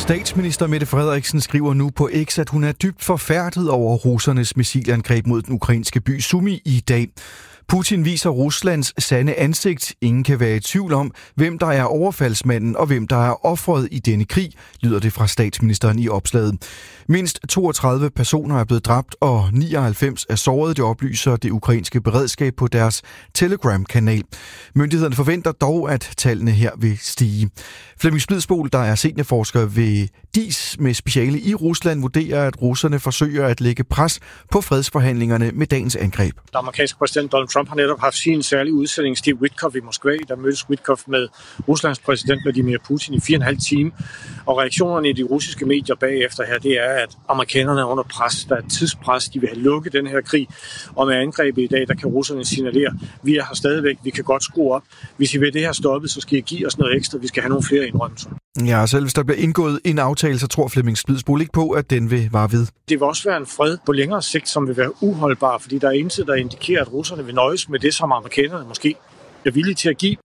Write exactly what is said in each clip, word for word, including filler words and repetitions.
Statsminister Mette Frederiksen skriver nu på X, at hun er dybt forfærdet over russernes missilangreb mod den ukrainske by Sumy i dag. Putin viser Ruslands sande ansigt. Ingen kan være i tvivl om, hvem der er overfaldsmanden og hvem der er offeret i denne krig, lyder det fra statsministeren i opslaget. Mindst toogtredive personer er blevet dræbt, og nioghalvfems er såret, det oplyser det ukrainske beredskab på deres Telegram-kanal. Myndighederne forventer dog, at tallene her vil stige. Flemming Splidsbol, der er seniorforsker ved D I S med speciale i Rusland, vurderer, at russerne forsøger at lægge pres på fredsforhandlingerne med dagens angreb. Den amerikanske præsident Donald Trump har netop haft sin særlige udsending Steve Witkoff i Moskva. Der mødtes Witkoff med Ruslands præsident Vladimir Putin i fire og en halv time. Og reaktionerne i de russiske medier bagefter her, det er, at amerikanerne er under pres. Der er et tidspres. De vil have lukket den her krig. Og med angrebet i dag, der kan russerne signalere, vi er her stadigvæk, vi kan godt skrue op. Hvis I vil det her stoppet, så skal I give os noget ekstra. Vi skal have nogle flere indrømmelser. Ja, selv hvis der bliver indgået en aftale, så tror Flemming Splidsbol ikke på, at den vil vare ved. Det vil også være en fred på længere sigt, som vil være uholdbar, fordi der er intet, der indikerer, at russerne vil nøjes med det, som amerikanerne måske er villige til at give.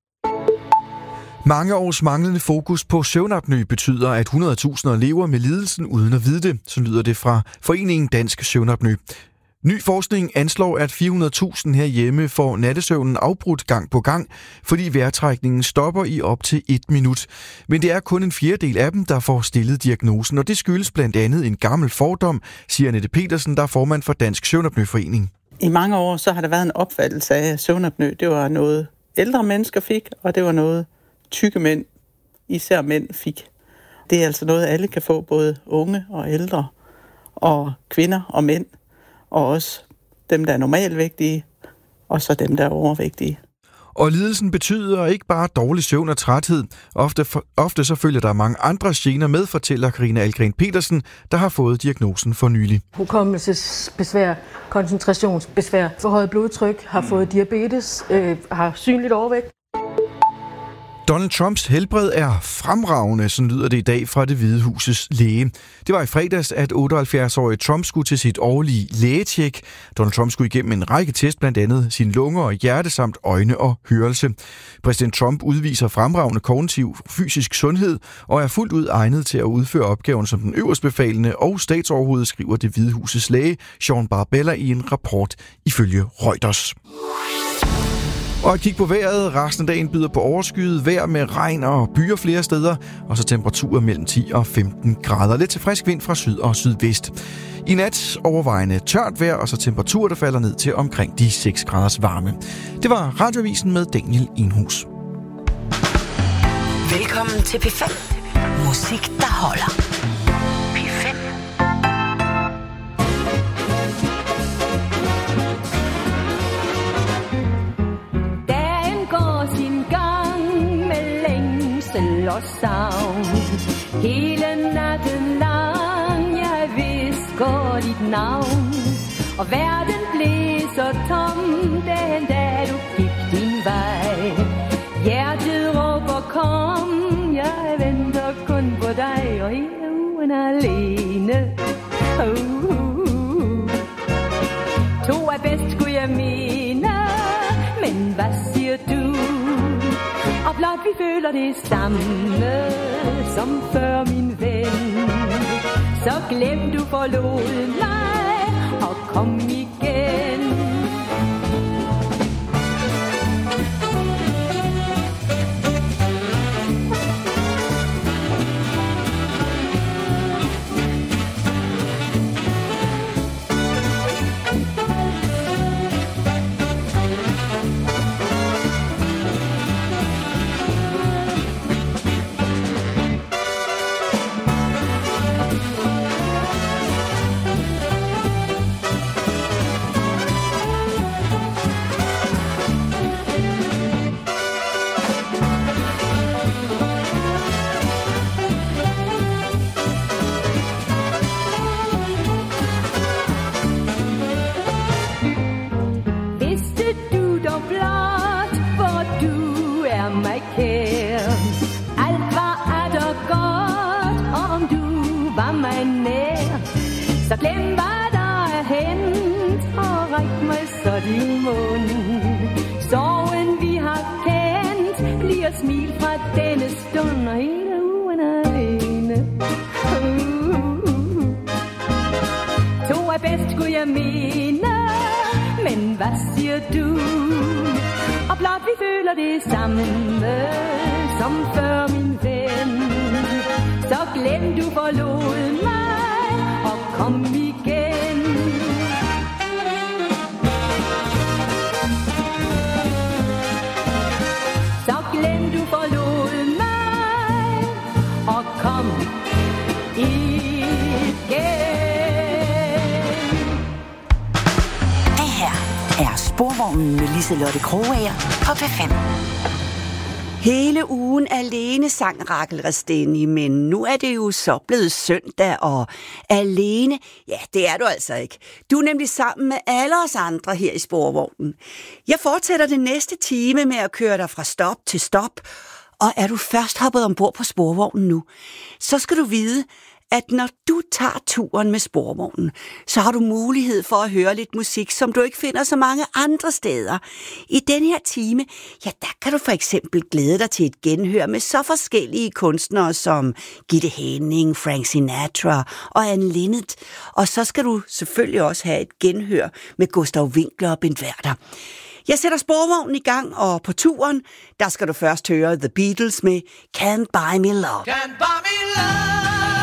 Mange års manglende fokus på søvnapnø betyder, at hundrede tusinder lever med lidelsen uden at vide det. Så lyder det fra Foreningen Dansk Søvnapnø. Ny forskning anslår, at fire hundrede tusind herhjemme får nattesøvnen afbrudt gang på gang, fordi vejrtrækningen stopper i op til et minut. Men det er kun en fjerdedel af dem, der får stillet diagnosen, og det skyldes blandt andet en gammel fordom, siger Annette Petersen, der er formand for Dansk Søvnapnøforening. I mange år så har der været en opfattelse af, at søvnapnø, det var noget ældre mennesker fik, og det var noget tykke mænd, især mænd, fik. Det er altså noget, alle kan få, både unge og ældre, og kvinder og mænd, og også dem, der er normalvægtige, og så dem, der er overvægtige. Og lidelsen betyder ikke bare dårlig søvn og træthed. Ofte, for, ofte så følger der mange andre gener med, fortæller Karina Ahlgren Petersen, der har fået diagnosen for nylig. Hukommelsesbesvær, koncentrationsbesvær, forhøjet blodtryk, har fået diabetes, øh, har synligt overvægt. Donald Trumps helbred er fremragende, sådan lyder det i dag fra Det Hvide Husets læge. Det var i fredags, at otteoghalvfjerds-årige Trump skulle til sit årlige lægetjek. Donald Trump skulle igennem en række test, blandt andet sine lunger og hjerte samt øjne og hørelse. Præsident Trump udviser fremragende kognitiv fysisk sundhed og er fuldt ud egnet til at udføre opgaven som den øverstbefalende og statsoverhoved, skriver Det Hvide Husets læge Sean Barbella i en rapport ifølge Reuters. Og et kig på vejret. Resten af dagen byder på overskyet vejr med regn og byer flere steder, og så temperaturer mellem ti og femten grader. Lidt til frisk vind fra syd og sydvest. I nat overvejende tørt vejr, og så temperaturer, der falder ned til omkring de seks graders varme. Det var Radioavisen med Daniel Enhus. Velkommen til P fem. Musik, der holder. P fem. Og savn hele natten lang, jeg visker dit navn, og verden blev så tom den dag du gik din vej. Hjertet råber kom, jeg venter kun på dig, og hele ugen alene. Uh, uh, uh. To er bedst, skulle jeg mene, men hvad siger du? Og blot vi føler det samme som før, min ven, så glem du forlod mig og kom igen. Så glem hvad der er hent, og ræk mig så din mund. Sorgen vi har kendt, bliver smil fra denne stund, og hele ugen alene. bedst, kunne jeg mene. Men hvad siger du? Og blot vi føler det samme som før, min ven. Så glem du forlod mig og kom igen. Så glem du forlod mig og kom igen. Det her er Sporvognen med Liselotte Krogager på P fem. Hele ugen alene sang Rakel Resteni, men nu er det jo så blevet søndag, og alene, ja, det er du altså ikke. Du er nemlig sammen med alle os andre her i Sporvognen. Jeg fortsætter det næste time med at køre dig fra stop til stop, og er du først hoppet ombord på Sporvognen nu, så skal du vide, at når du tager turen med Sporvognen, så har du mulighed for at høre lidt musik, som du ikke finder så mange andre steder. I den her time, ja, der kan du for eksempel glæde dig til et genhør med så forskellige kunstnere som Gitte Henning, Frank Sinatra og Anne Linnet. Og så skal du selvfølgelig også have et genhør med Gustav Winckler og Bent Werther. Jeg sætter Sporvognen i gang, og på turen, der skal du først høre The Beatles med Can't Buy Me Love. Can't buy me love.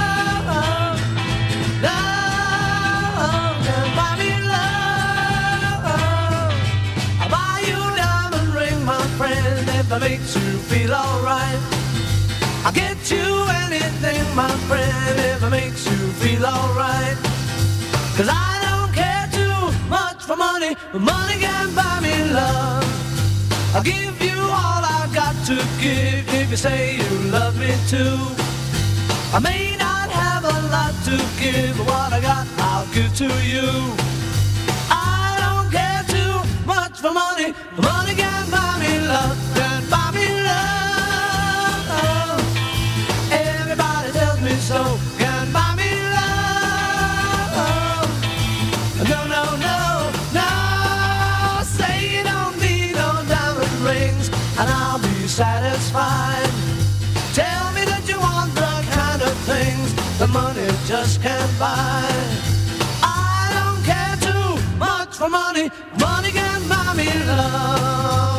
That makes you feel alright. I'll get you anything, my friend, if it makes you feel alright. Cause I don't care too much for money, but money can buy me love. I'll give you all I've got to give if you say you love me too. I may not have a lot to give, but what I got I'll give to you. I don't care too much for money, but money can buy me love. Buy me love. Everybody tells me so. Can buy me love. No, no, no, no. Say you don't need no diamond rings, and I'll be satisfied. Tell me that you want the kind of things the money just can't buy. I don't care too much for money. Money can buy me love.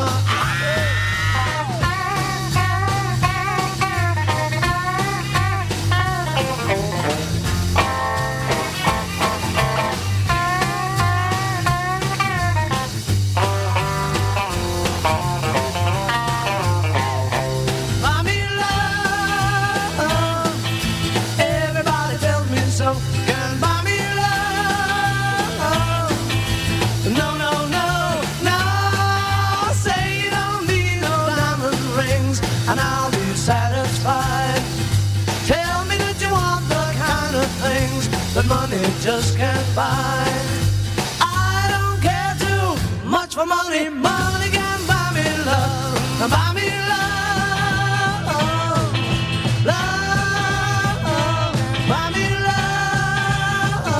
That money just can't buy. I don't care too much for money. Money can buy me love. Buy me love. Love. Buy me love.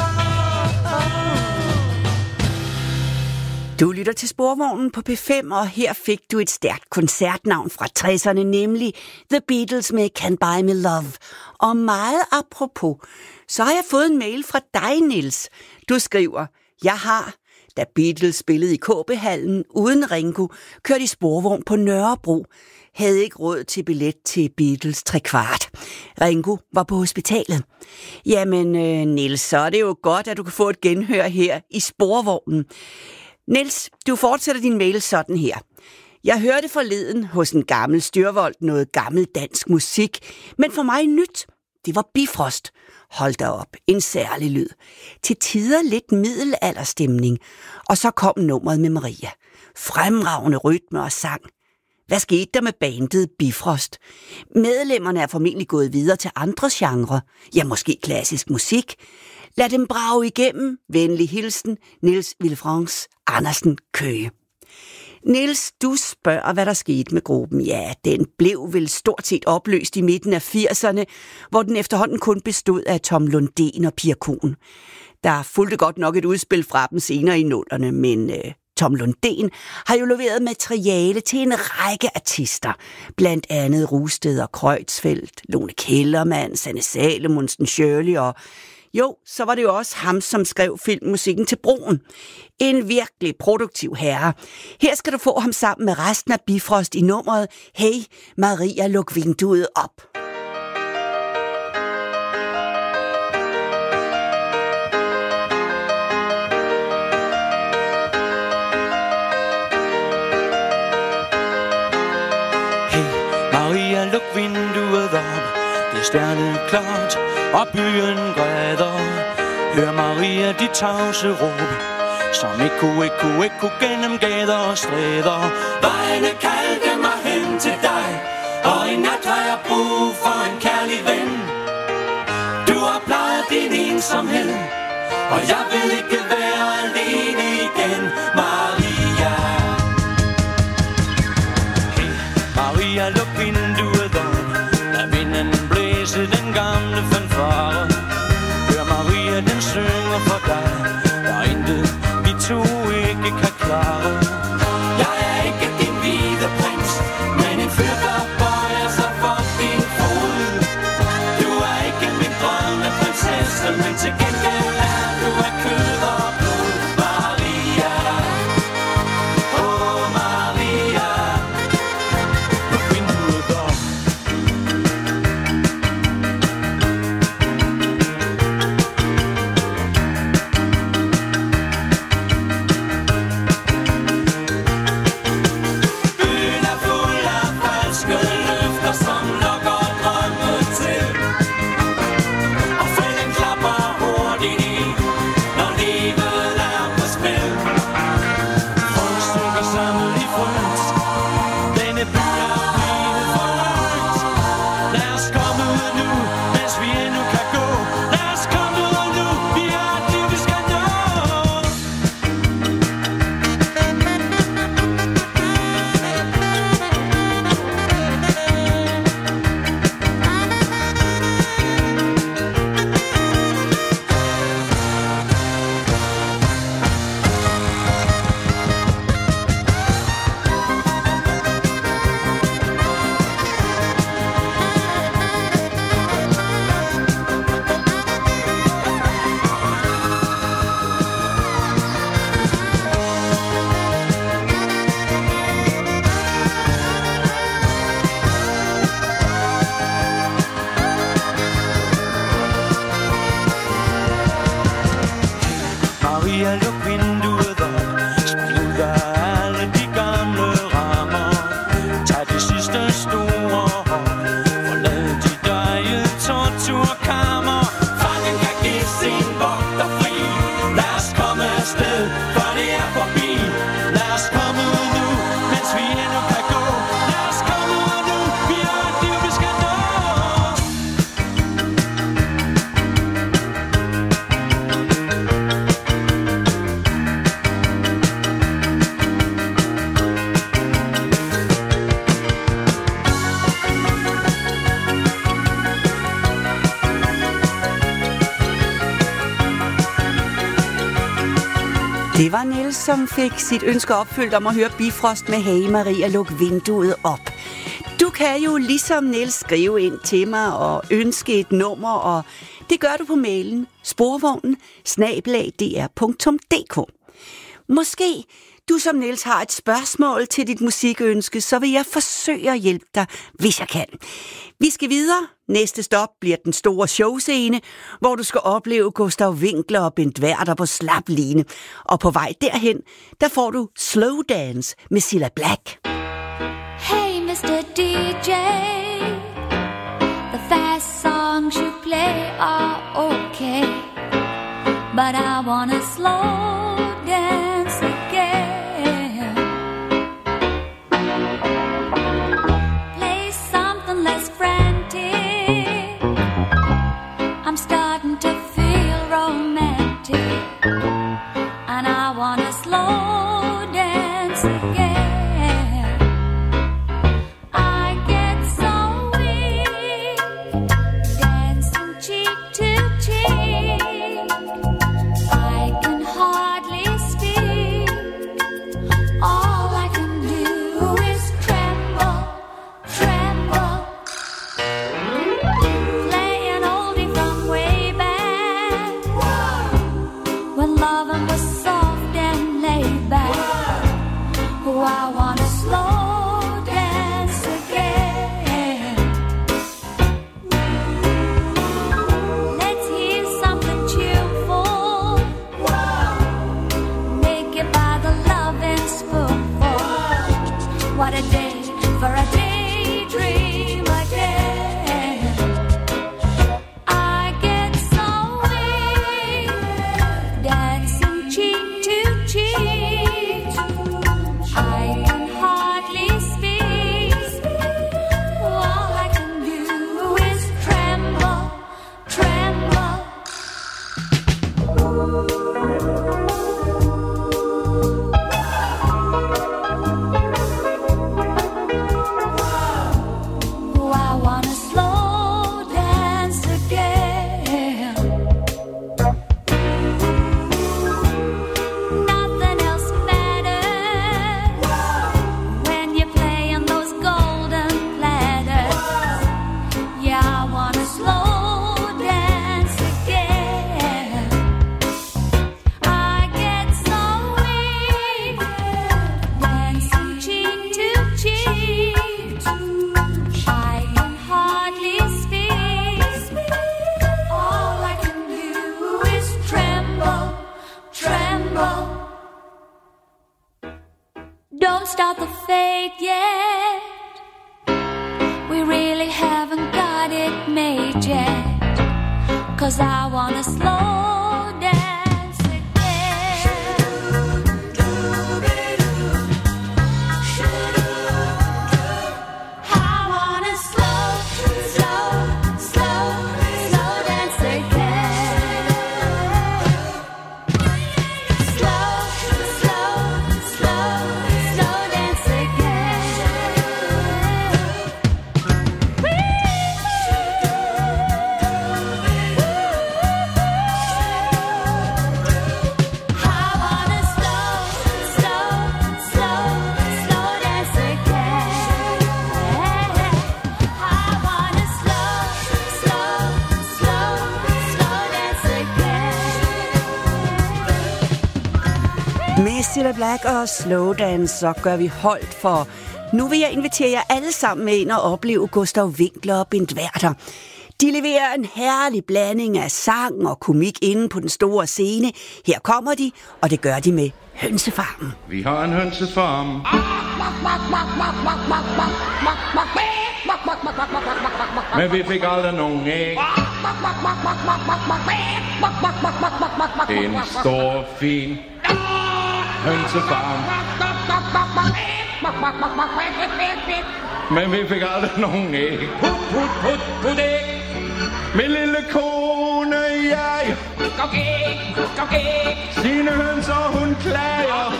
Du lytter til Sporvognen på P fem, og her fik du et stærkt koncertnavn fra tresserne, nemlig The Beatles med Can't Buy Me Love. Og meget apropos, så har jeg fået en mail fra dig, Niels. Du skriver, jeg har, da Beatles spillede i K B-hallen uden Ringo, kørte i sporvogn på Nørrebro. Havde ikke råd til billet til Beatles tre kvart. Ringo var på hospitalet. Jamen, øh, Niels, så er det jo godt, at du kan få et genhør her i sporvognen. Niels, du fortsætter din mail sådan her. Jeg hørte forleden hos en gammel styrvold noget gammel dansk musik, men for mig nyt. Det var Bifrost. Hold da op, en særlig lyd. Til tider lidt middelalderstemning. Og så kom nummeret med Maria. Fremragende rytme og sang. Hvad skete der med bandet Bifrost? Medlemmerne er formentlig gået videre til andre genrer. Ja, måske klassisk musik. Lad dem brage igennem. Venlig hilsen, Niels Villefranche Andersen Køge. Niels, du spørger, hvad der skete med gruppen. Ja, den blev vel stort set opløst i midten af firserne, hvor den efterhånden kun bestod af Tom Lundén og Pia Kohn. Der fulgte godt nok et udspil fra dem senere i nullerne, men øh, Tom Lundén har jo leveret materiale til en række artister. Blandt andet Rusted og Kreutzfeldt, Lone Kellermann, Sanne Salomonsen, Shirley og Jo, så var det jo også ham, som skrev filmmusikken til Broen. En virkelig produktiv herre. Her skal du få ham sammen med resten af Bifrost i nummeret Hey Maria, luk vinduet op. Maria, luk vinduet op. Det er stjerneklart, og byen græder. Hør Maria, de tavse råb, som ekko, ekko, ekko gennem gader og stræder. Vejene kaldte mig hen til dig, og i nat har jeg brug for en kærlig ven. Du har plejet din ensomhed, og jeg vil ikke være alene igen. Maria, hey Maria, luk vinduet op. Lad vinden blæse den gamle fanfare. Hør Maria, den synger for dig. Der er intet, vi to ikke kan klare. Jeg er ikke din hvide prins, men en fyr, der bøjer sig for din fod. Du er ikke min drømmeprinsesse, men til gengæld er du af kød og blod. Maria, oh Maria, luk vinduet op. Byen er fuld af falske løfter, som lokker drømme til. Og fælden klapper hurtigt i, når livet er på spil. Folk synker samlet i frygt. Denne by er blevet for langt. Lad os komme ud nu, mens vi endnu kan gå. Lad os komme ud nu, vi har et liv, vi skal nå. Maria, luk vinduet op. Spring ud af alle de gamle rammer. Tag det sidste store hop. Forlad dit eget torturkammer. Fangen kan give sin vogter fri. Lad os komme afsted, for det er forbi. Lad os komme ud nu, mens vi endnu kan gå. Lad os komme ud nu, vi har et liv, vi skal nå. Det var Niels, som fik sit ønske opfyldt om at høre Bifrost med Hey Maria, luk vinduet op. Du kan jo ligesom Niels skrive ind til mig og ønske et nummer, og det gør du på mailen sporvognen snabel-a d r punktum d k. Måske du som Niels har et spørgsmål til dit musikønske, så vil jeg forsøge at hjælpe dig, hvis jeg kan. Vi skal videre. Næste stop bliver den store showscene, hvor du skal opleve Gustav Winckler og Bent Werther på slap line. Og på vej derhen, der får du Slow Dance med Cilla Black. Hey mister D J, the fast songs you play are okay, but I wanna slow dance again. Play something less frantic, I'm starting to feel romantic, and I wanna slow dance again. I get so weak, dancing cheek to cheek, I can hardly speak. Don't start the fade yet. We really haven't got it made yet. 'Cause I wanna slow dance again. I wanna slow, slow, slow, slow dance again. Slow, slow, slow, slow dance again. Med Cilla Black og Slow Dance, så gør vi holdt for. Nu vil jeg invitere jer alle sammen med ind og opleve Gustav Winckler og Bent Werther. De leverer en herlig blanding af sang og komik inde på den store scene. Her kommer de, og det gør de med Hønsefarmen. Vi har en hønsefarm. Men vi fik aldrig nogen æg. En stor, fin hønsefarm. Men vi fik aldrig nogen æg. Put, put, put, put æg. Min lille kone, jeg Gok æg, gok æg. Sine hønser, hun klager.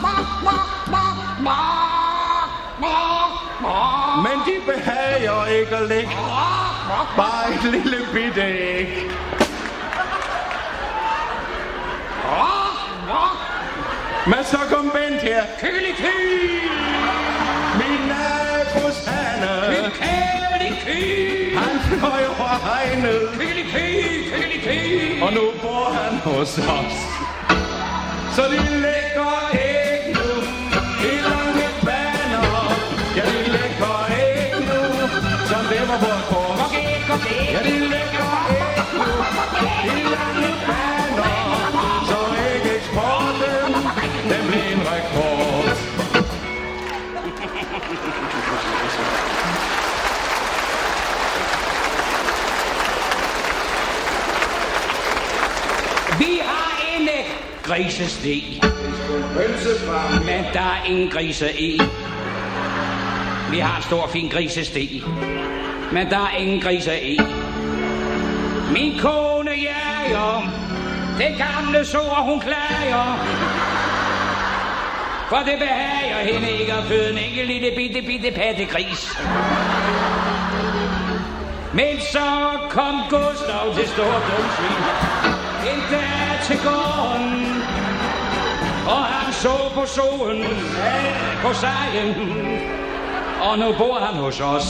Men de behager ikke at lægge bare et lille bitte æg. Men så kom Bent her. Kyli-ky. Min nabos Hanne. Min kæli-ky. Han fløj over hegnet. Kyli-ky, kyli-ky. Og nu bor han hos os. Så de lægger æg nu i lange baner. Ja, de lægger æg nu, som det var vores kors. Ja, de lægger æg nu i lange baner. Så ægeksporten, den blev en rekord. Vi har en griseste. Men der er ingen grise i. Vi har en stor fin griseste. Men der er ingen grise i. Min kone jager. Det gamle sår hun klager. For det behager hende ikke at føde en enkelt lille bitte bitte pattegris. Men så kom Gustav til stor dumsvin. En dag til gården. Og han så på solen, på sejlen. Og nu bor han hos os.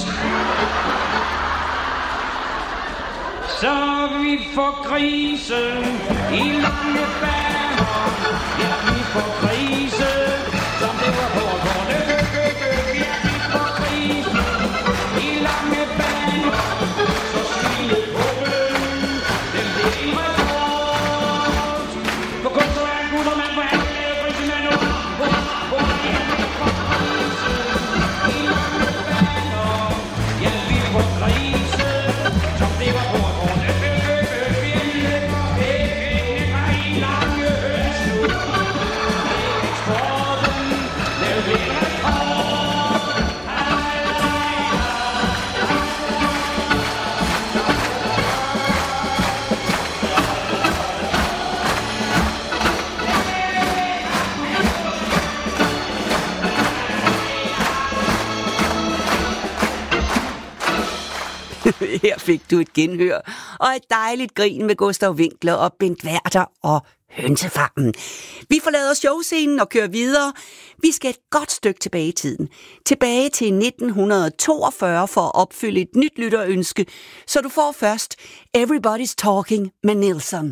Så vi får grise i lange baner. Ja, vi får grise, som det var på gården. Ja, vi får grise i lange baner. Så skille åben, den bliver i rekord. For kunst og en gud og mand, hvor han kan lave grise med nu. Hvor ja, vi får grise i lange baner. Ja, vi får grise, som det var på gården. Vi lægger æg, i lange høns nu. Her fik du et genhør, og et dejligt grin med Gustav Winkler og Bent Werther og Hønsefarmen. Vi forlader showscenen og kører videre. Vi skal et godt stykke tilbage i tiden. Tilbage til nitten toogfyrre for at opfylde et nyt lytterønske. Så du får først Everybody's Talking med Nilsson.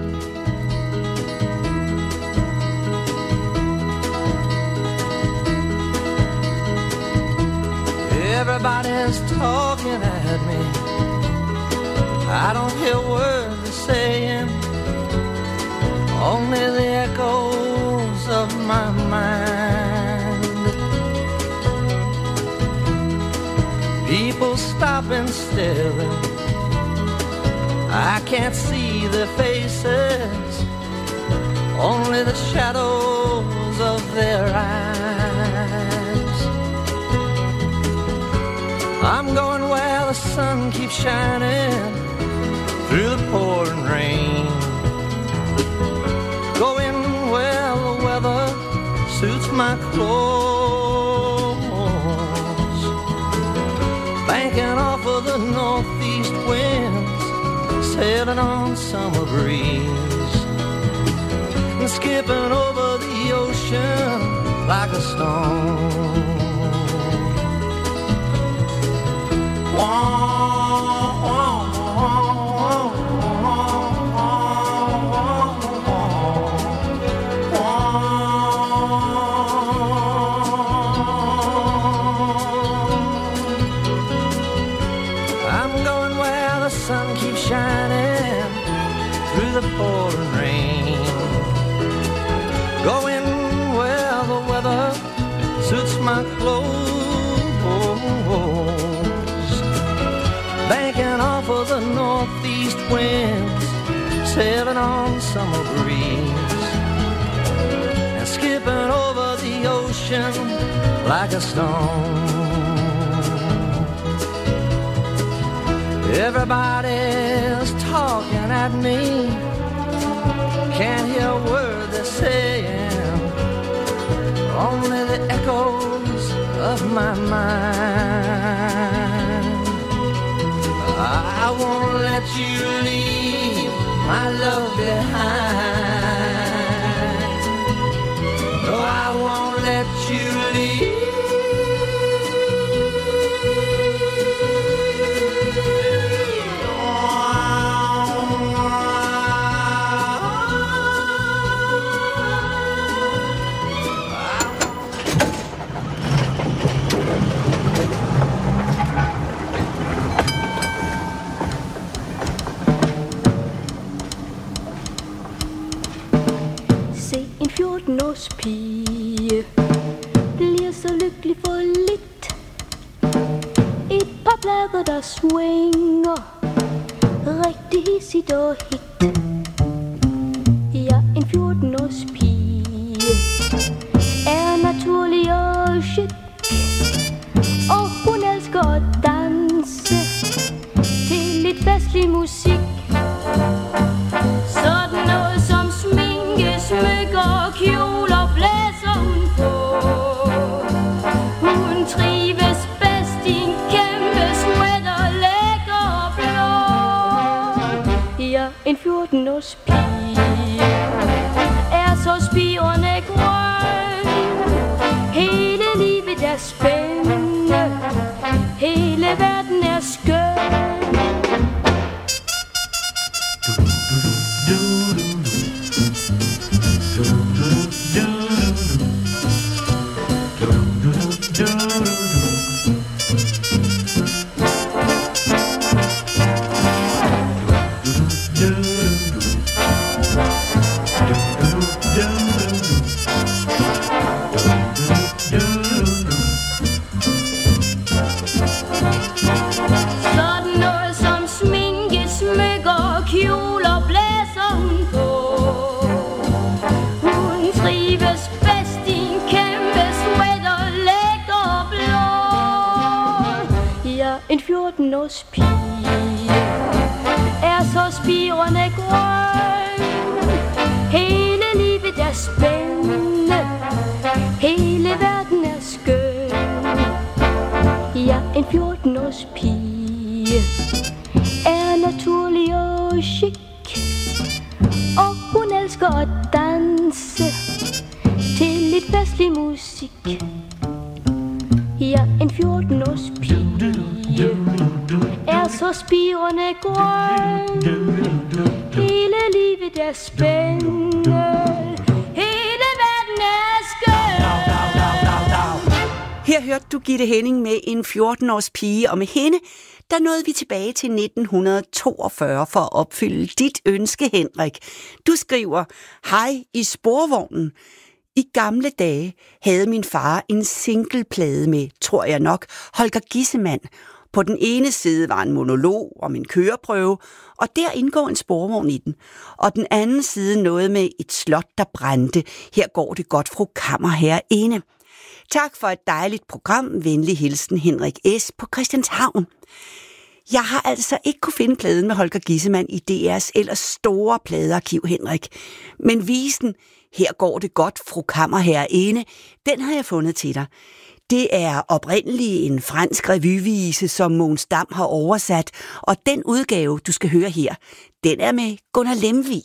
Everybody's talking at me. I don't hear words they're saying, only the echoes of my mind. People stop and stare. I can't see their faces, only the shadows of their eyes. I'm going where the sun keeps shining through the pouring rain, going where the weather suits my clothes, banking off of the northeast winds, sailing on summer breeze, and skipping over the ocean like a stone. I'm going where the sun keeps shining through the pouring rain, going where the weather suits my clothes, banking off of the northeast winds, sailing on summer breeze, and skipping over the ocean like a stone. Everybody's talking at me, can't hear a word they're saying, only the echoes of my mind. I won't let you leave my love behind. No, I won't let you leave. fjorten års pige bliver så lykkelig for lidt. Et par blade der swinger rigtig hissigt og hit. Ja, en fjorten års pige er naturlig og chic, og hun elsker at danse til lidt festlig musik. Sådan noget som sminke, smykker og kjoler blæser hun på. Hun trives bedst i en kæmpe sweater, lækker og blå. Ja, en fjorten års pige er så spirende grøn. Hele livet er spændende, hele verden er skøn. En fjorten års pige er så spirende grøn. Hele livet er spændende, hele verden er skøn. Ja, en fjorten års pige. elsker at danse til lidt festlig musik. Ja, en fjorten-års pige er så spirende grøn. Hele livet er spændende, hele verden er skøn. Her hørte du Gitte Henning med en fjorten-års pige, og med hende, der nåede vi tilbage til nitten toogfyrre for at opfylde dit ønske, Henrik. Du skriver, hej i sporvognen. I gamle dage havde min far en singleplade med, tror jeg nok, Holger Gissemann. På den ene side var en monolog om en køreprøve, og der indgår en sporvogn i den. Og den anden side noget med et slot, der brændte. Her går det godt, fru kammerherreinde. Tak for et dejligt program. Venlig hilsen, Henrik S. på Christianshavn. Jeg har altså ikke kunne finde pladen med Holger Gissemann i D R's ellers store pladearkiv, Henrik. Men visen, her går det godt, fru kammerherreinde, den har jeg fundet til dig. Det er oprindeligt en fransk revyvise, som Mogens Dam har oversat, og den udgave, du skal høre her, den er med Gunnar Lemvig.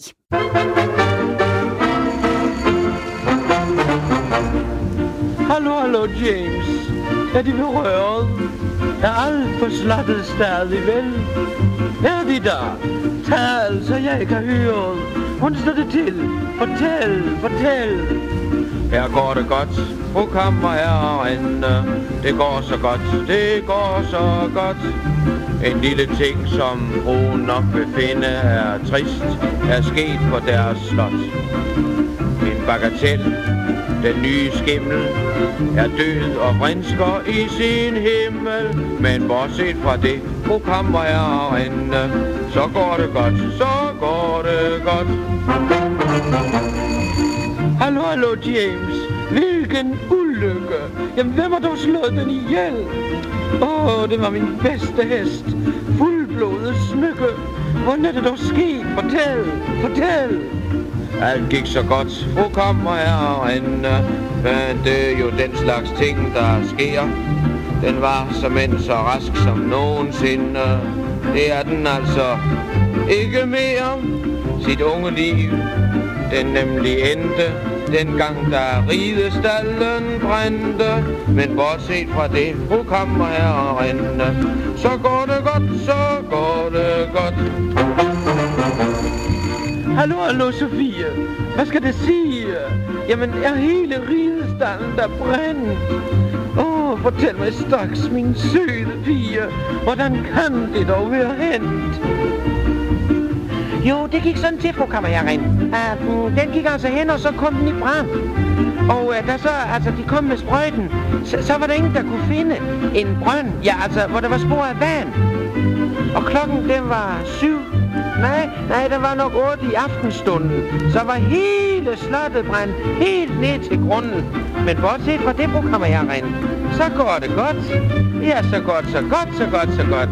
Hallo, hallo, James. Er de berørt? Er alt på slottet stadig vel? Er de der? Tal, så jeg kan høre. Hvordan står det til? Fortæl, fortæl. Her går det godt, fru kammerherreinde. Det går så godt, det går så godt. En lille ting, som fru nok vil finde er trist, er sket på deres slot. En bagatel, den nye skimmel, er død og vrinsker i sin himmel. Men bortset fra det, fru kammerherreinde, så går det godt, så går det godt. Hallo, hallo, James. Hvilken ulykke. Jamen, hvem har dog slået den ihjel? Åh, oh, det var min bedste hest. Fuldblodet smykke. Hvordan er det dog sket? Fortæl, fortæl. Alt gik så godt, fru kammerherreinde, men det er jo den slags ting, der sker. Den var såmænd så rask som nogensinde. Det er den altså ikke mere. Sit unge liv, den nemlig endte, dengang der ridestallen brændte. Men bortset fra det, fru kammerherreinde, så går det godt, så går det godt. Hallo, hallo, Sofie. Hvad skal det sige? Jamen, er hele ridestallen der brændt? Åh, oh, fortæl mig straks, min søde pige. Hvordan kan det dog være hent? Jo, det gik sådan til, fru kammerherreinde. Uh, den gik altså hen, og så kom den i brand. Og uh, da så, altså, de kom med sprøjten, så, så var der ingen, der kunne finde en brønd. Ja, altså, hvor der var spor af vand. Og klokken, den var syv. Nej, nej, der var nok otte i aftenstunden. Så var hele slottet brændt helt ned til grunden. Men bortset fra det, fru kammerherreinde, så går det godt. Ja, så godt, så godt, så godt, så godt.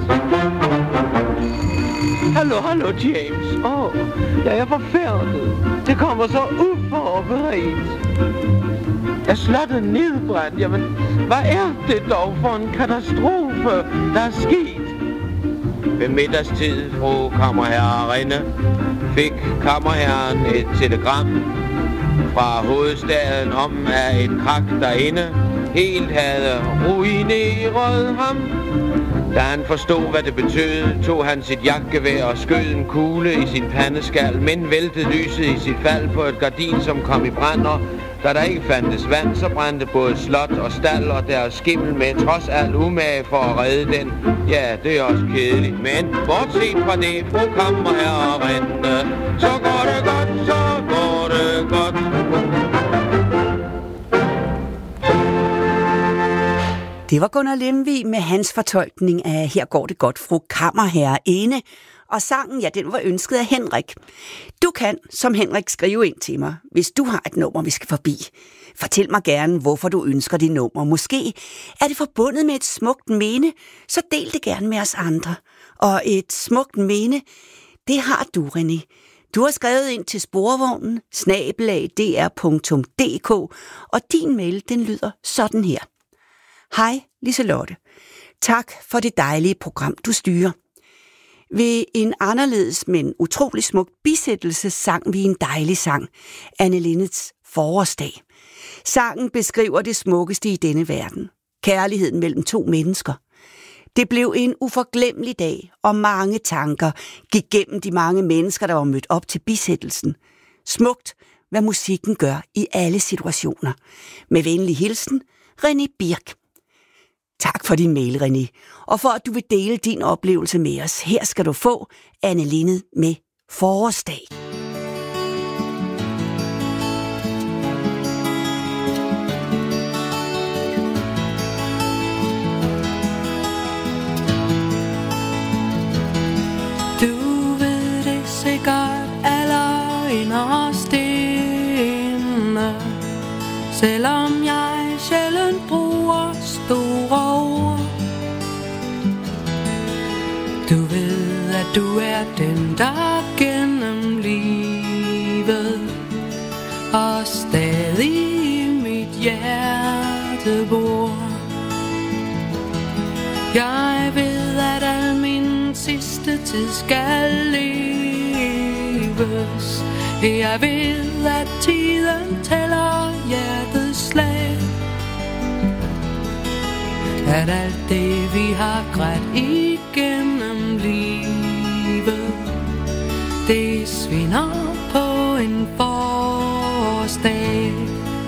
Hallo, hallo, James. Åh, oh, jeg er forfærdet. Det kommer så uforberedt. Er slottet nedbrændt? Jamen, hvad er det dog for en katastrofe, der er sket? Ved middagstid, fru kammerherreinde, fik kammerherren et telegram fra hovedstaden om, at et krak derinde helt havde ruineret ham. Da han forstod, hvad det betød, tog han sit jagtgevær og skød en kugle i sin pandeskal, men væltede lyset i sit fald på et gardin, som kom i brand, og da der ikke fandtes vand, så brændte både slot og stald og deres skimmel med, trods alt umage for at redde den. Ja, det er også kedeligt, men bortset fra det, fru kammerherreinde, så går det godt, så går det godt. Det var Gunnar Lemvig med hans fortolkning af Her går det godt, fru kammerherreinde. Og sangen, ja, den var ønsket af Henrik. Du kan, som Henrik, skrive ind til mig, hvis du har et nummer, vi skal forbi. Fortæl mig gerne, hvorfor du ønsker det nummer. Måske er det forbundet med et smukt minde, så del det gerne med os andre. Og et smukt minde, det har du, René. Du har skrevet ind til sporvognen, snabelag d r punktum d k, og din mail, den lyder sådan her. Hej, Liselotte. Tak for det dejlige program, du styrer. Ved en anderledes, men utrolig smuk bisættelse sang vi en dejlig sang, Anne Linnets Forårsdag. Sangen beskriver det smukkeste i denne verden. Kærligheden mellem to mennesker. Det blev en uforglemmelig dag, og mange tanker gik gennem de mange mennesker, der var mødt op til bisættelsen. Smukt, hvad musikken gør i alle situationer. Med venlig hilsen, René Birk. Tak for din mail, René, og for at du vil dele din oplevelse med os. Her skal du få Anne Linnet med Forårsdag. Du ved det sikkert aller inderst inde, selvom jeg sjældent bruger store ord. Du ved, at du er den, der gennem livet og stadig i mit hjerte bor. Jeg ved, at al min sidste tid skal leves. Jeg ved, at tiden tæller hjertets slag. At alt det vi har grædt igennem livet, det svinder på en forårsdag.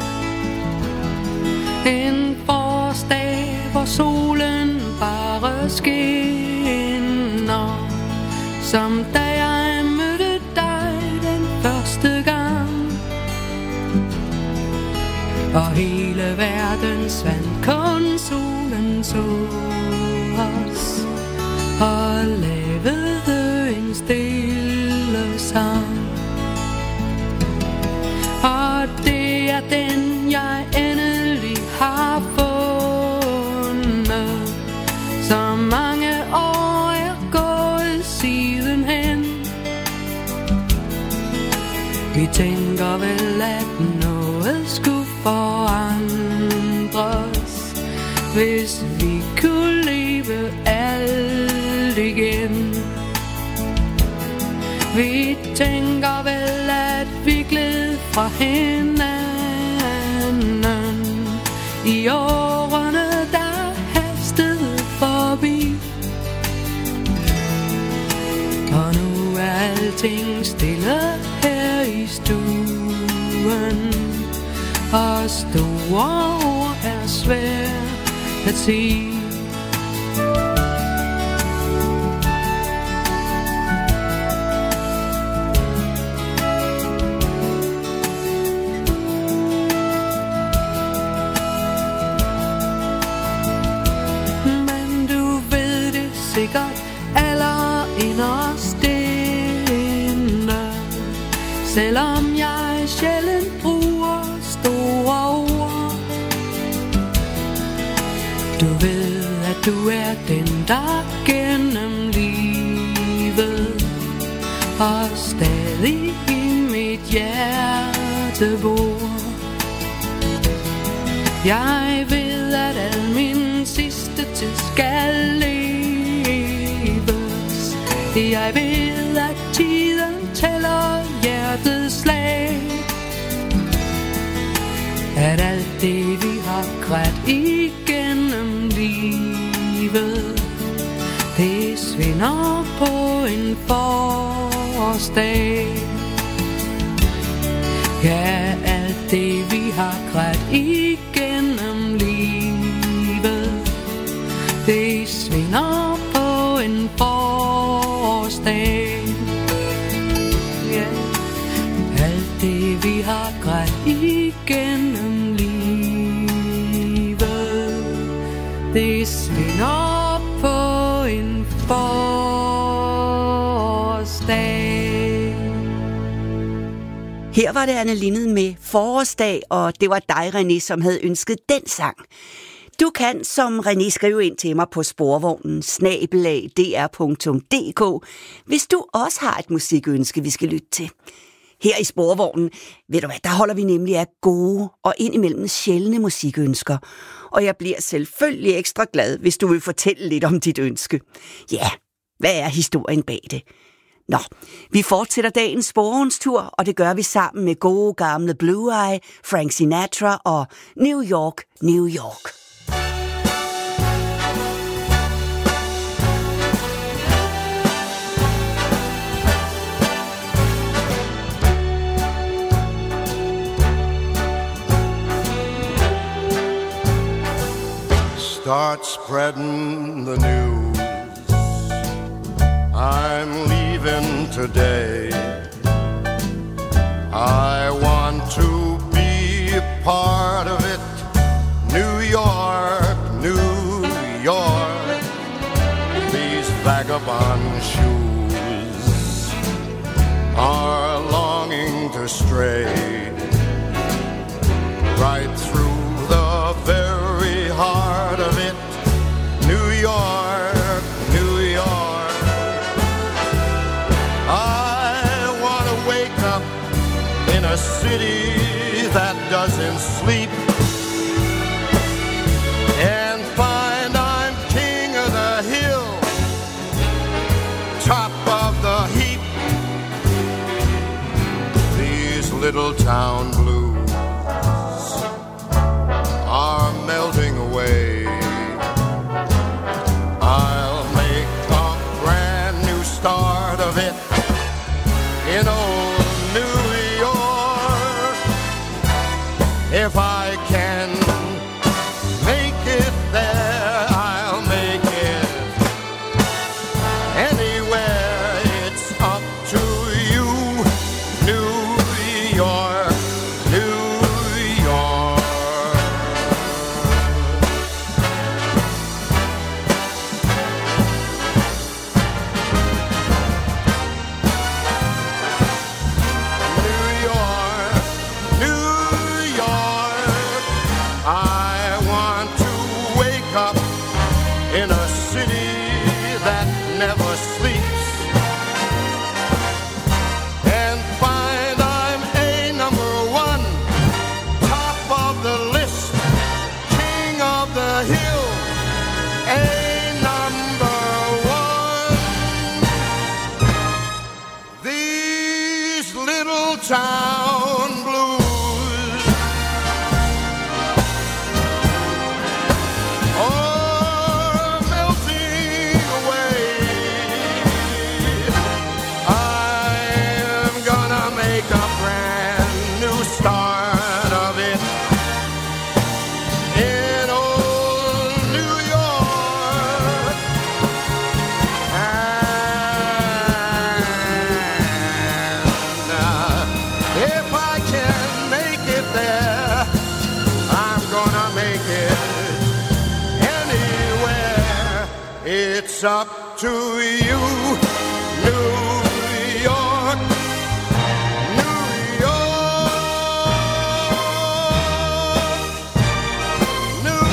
En forårsdag, hvor solen bare skinner, som da jeg mødte dig den første gang. Og hele verden svandt, kun solen så os og lavede en stille sang. Og det er den, jeg endelig har fundet. Så mange år er gået sidenhen. Vi tænker vel, at noget skulle forandres, hvis vi kunne leve alt igen. Vi tænker vel, at vi gled fra hinanden i årene, der hastede forbi. Og nu er alting stille her i stuen, og store ord er svært at sige. Men du ved det sikkert aller inderst inde, selvom jeg sjældent bruger store ord. Du ved, at du er den, der gennem livet og stadig i mit hjerte bor. Jeg ved, at al min sidste tid skal leves. Jeg ved, at tiden tæller hjertets slag. At alt det vi har grædt igennem livet, det svinder på en forårsdag. Ja, alt det vi har grædt igennem livet, det svinder på en forårsdag. Ja, alt det vi har grædt igennem livet, det svinder på en forårsdag. Her var det Anne Linnet med Forårsdag, og det var dig, René, som havde ønsket den sang. Du kan som René skrive ind til mig på sporvognen snabel-a d r punktum d k, hvis du også har et musikønske, vi skal lytte til. Her i Sporvognen, ved du hvad, der holder vi nemlig af gode og indimellem sjældne musikønsker. Og jeg bliver selvfølgelig ekstra glad, hvis du vil fortælle lidt om dit ønske. Ja, Hvad er historien bag det? Nå, vi fortsætter dagens sporens tur, og det gør vi sammen med gode gamle Blue Eye, Frank Sinatra og New York, New York. Start spreading the news. I'm leaving today. I want to be a part of it. New York, New York. These vagabond shoes are longing to stray right through the very heart of it. New York, New York. I want to wake up in a city that doesn't sleep and find I'm king of the hill, top of the heap. These little town blues are melting away. I'll make a brand new start of it in old New York. If I can make it there, I'll make it anywhere. It's up to you, New York, New York. Town blues. Oh, melting away. I'm gonna make a brand new start of it in old New York. And uh, if I can make it there, I'm gonna make it anywhere. It's up to you, New York, New York, New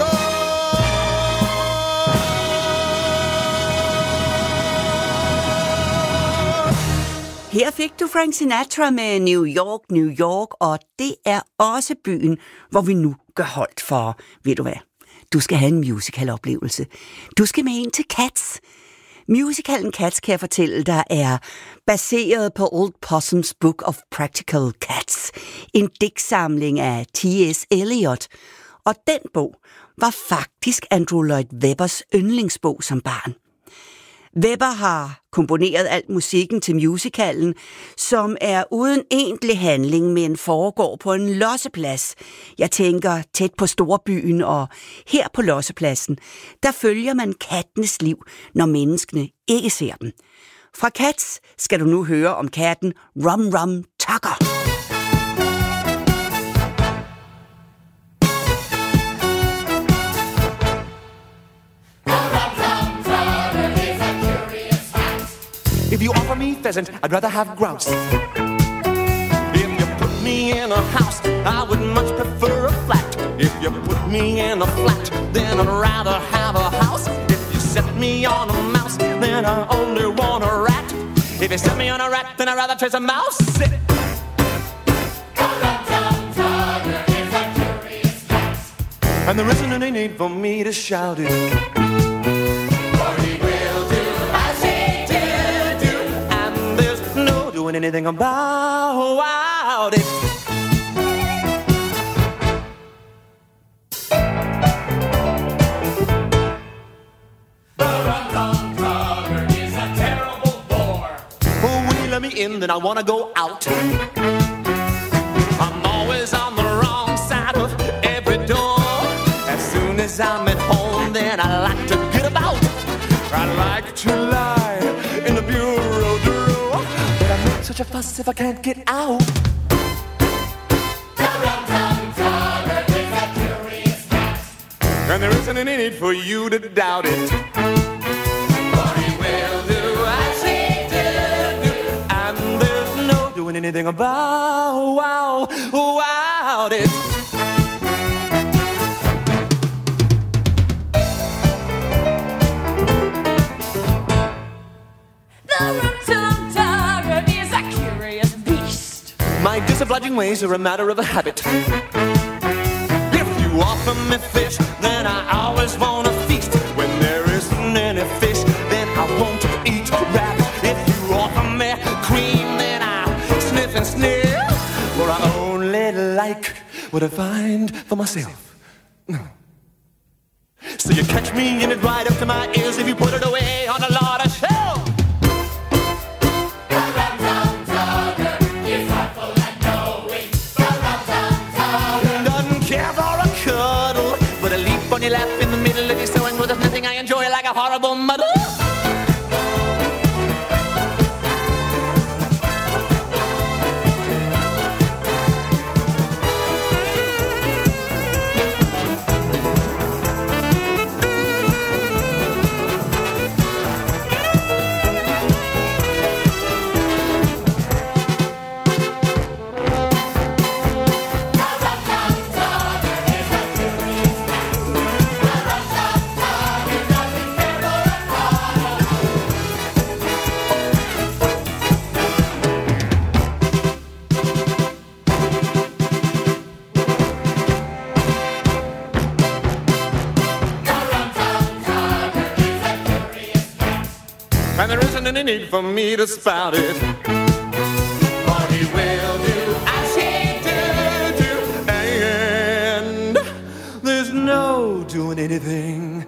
York. Her fik du Frank Sinatra med New York, New York, og det er også byen, hvor vi nu gør holdt for, ved du hvad, du skal have en musicaloplevelse. Du skal med ind til Cats. Musicalen Cats, kan jeg fortælle dig, er baseret på Old Possum's Book of Practical Cats, en digtsamling af T S Eliot. Og den bog var faktisk Andrew Lloyd Webbers yndlingsbog som barn. Webber har komponeret alt musikken til musicalen, som er uden egentlig handling, men foregår på en losseplads. Jeg tænker tæt på storbyen, og her på lossepladsen, der følger man kattenes liv, når menneskene ikke ser dem. Fra Cats skal du nu høre om katten Rum Rum Tucker. If you offer me pheasant, I'd rather have grouse. If you put me in a house, I would much prefer a flat. If you put me in a flat, then I'd rather have a house. If you set me on a mouse, then I only want a rat. If you set me on a rat, then I'd rather chase a mouse. Sit. And there isn't any need for me to shout it. For he will do as anything about it. In, then I wanna go out. I'm always on the wrong side of every door. As soon as I'm at home, then I like to get about. I like to lie in the bureau drawer, but I make such a fuss if I can't get out. The rum-tum tugger is a curious cat, and there isn't any need for you to doubt it. Anything about wow, wow, it. The rum-tum tugger is a curious beast. My disobliging ways are a matter of a habit. If you offer me fish, then I always want to feast. When there isn't any fish, then I won't eat rabbit. If you offer me cream, and sniff, for I only like what I find for myself. No. So you catch me in it right up to my ears if you put it away on a lot of shelf. The rum-tum tugger is artful and knowing. The rum-tum tugger doesn't care for a cuddle, but a leap on your lap in the middle of your sewing. Well, there's nothing I enjoy like a horrible muddle. And there isn't any need for me to spout it. For he will do as he do, do. And there's no doing anything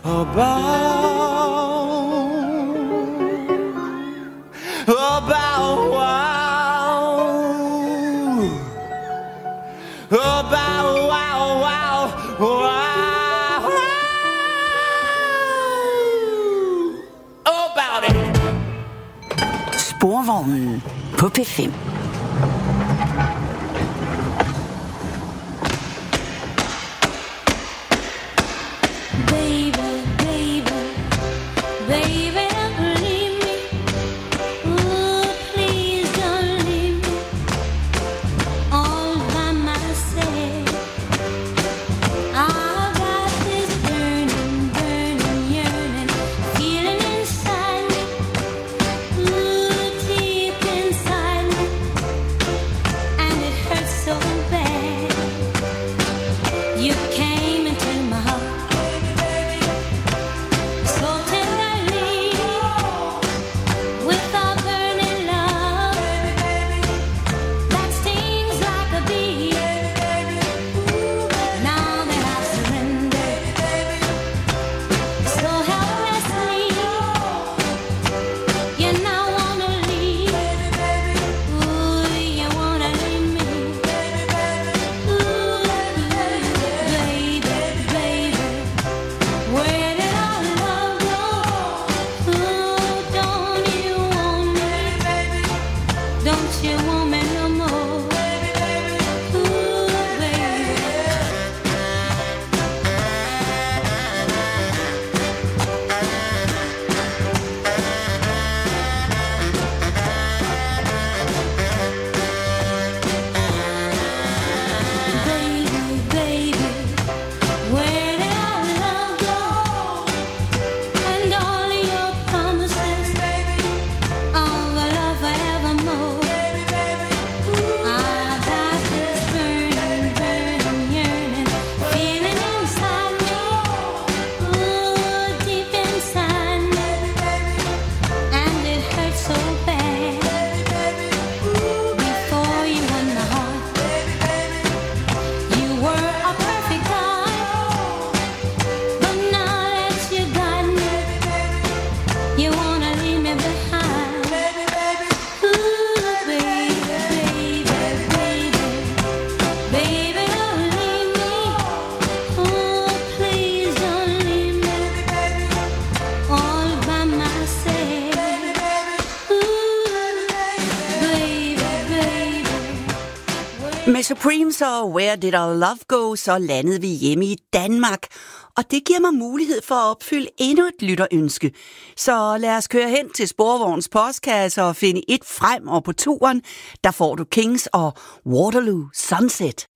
about, about wow, about wow, wow, wow. Sporvognen på P fem. Baby, baby, baby, don't leave me. Ooh, please don't leave me all by myself. I've got this burning, burning, yearning feeling inside me. Ooh, deep inside me. Med Supremes og Where Did Our Love Go, så landede vi hjemme i Danmark. Og det giver mig mulighed for at opfylde endnu et lytterønske. Så lad os køre hen til Sporvognens postkasse og finde et frem, og på turen, der får du Kings og Waterloo Sunset.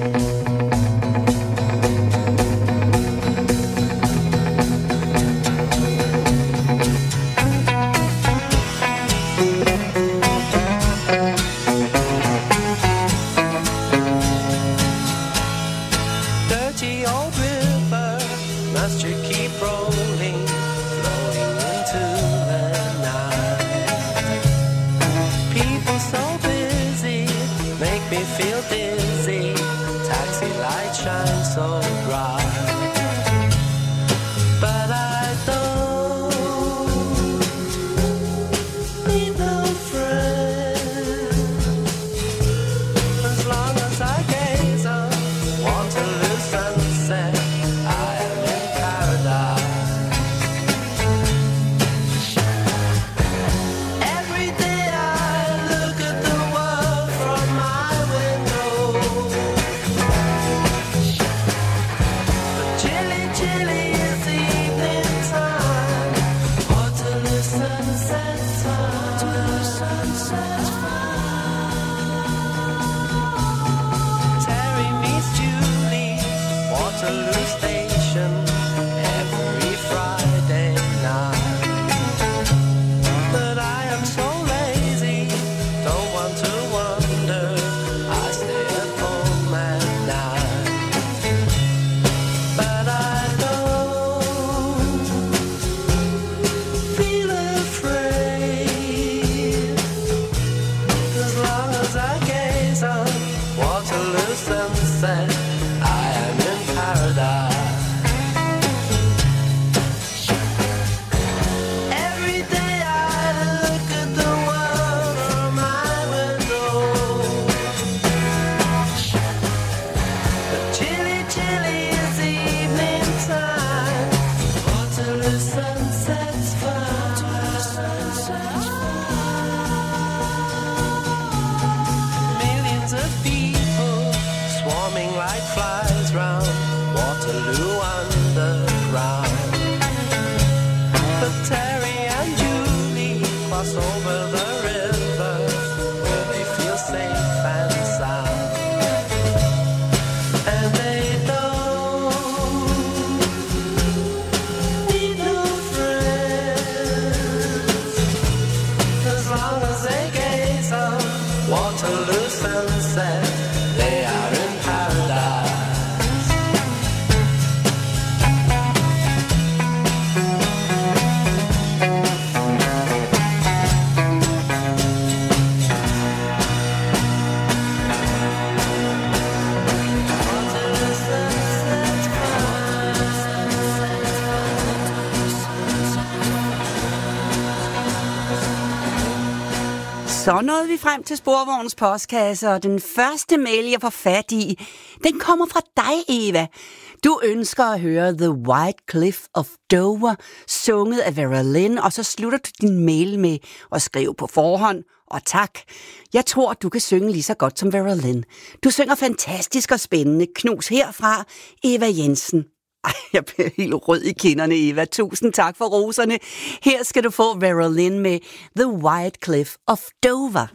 Så nåede vi frem til Sporvognens postkasse, og den første mail, jeg får fat i, den kommer fra dig, Eva. Du ønsker at høre The White Cliff of Dover, sunget af Vera Lynn, og så slutter du din mail med at skrive på forhånd, og tak. Jeg tror, du kan synge lige så godt som Vera Lynn. Du synger fantastisk og spændende. Knus herfra, Eva Jensen. Ej, jeg bliver helt rød i kinderne, Eva. Tusind tak for roserne. Her skal du få Vera Lynn med The White Cliff of Dover.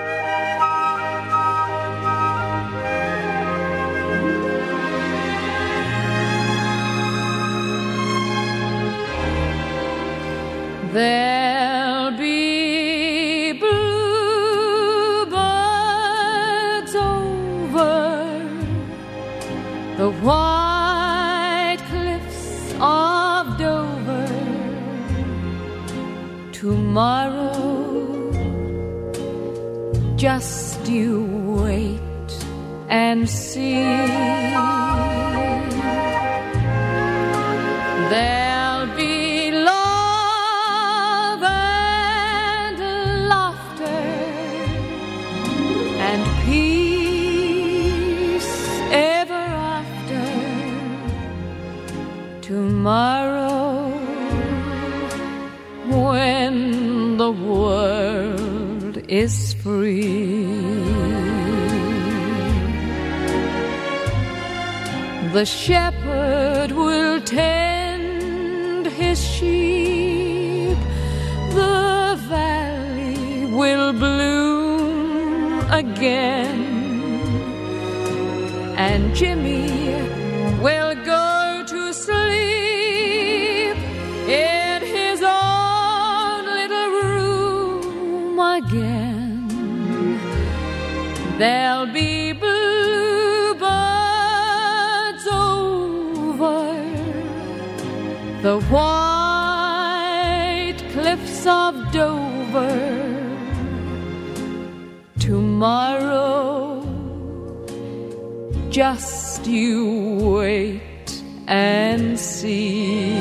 There'll be bluebirds over the white cliffs of Dover tomorrow. Just you wait and see. There'll be love and laughter and peace ever after tomorrow, when the world is free. The shepherd will tend his sheep. The valley will bloom again. And Jimmy will go to sleep in his own little room again. There'll be bluebirds over the white cliffs of Dover. Tomorrow, just you wait and see.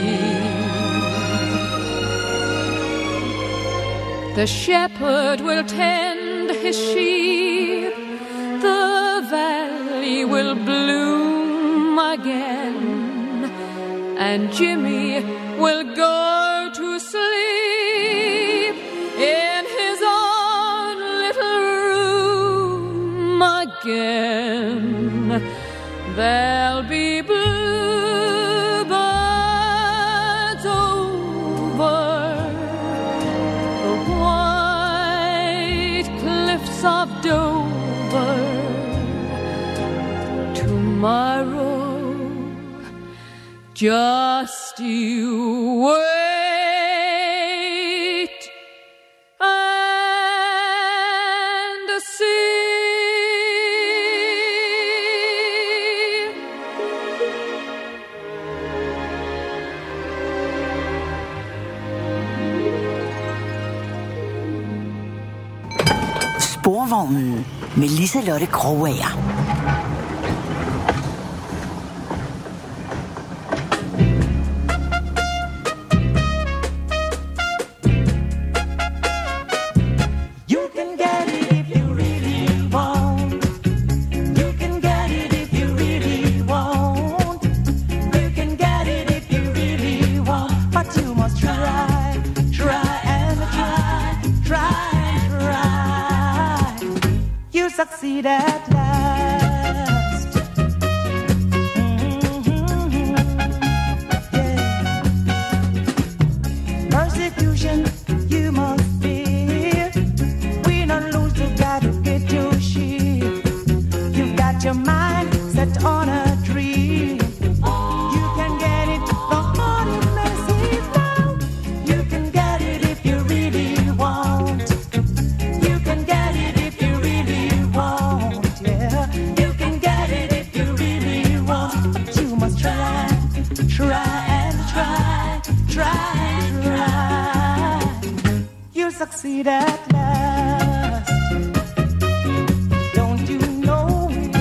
The shepherd will tend his sheep. The valley will bloom again. And Jimmy will go to sleep in his own little room again. There'll be bluebirds over the white cliffs of Dover. Tomorrow, just you wait and see. Sporvognen med Liselotte Krogager. Succeed at last. Mm-hmm. Yeah. Persecution you must fear. Win or lose, you gotta get your shit. You've got your mind set on a dream. You can get it the hard it may seem now. You can get it if you really want. You can get it if you really want, yeah. You can get it if you really want, but you must try, try and try, try, try. You'll succeed at last. Don't you know it?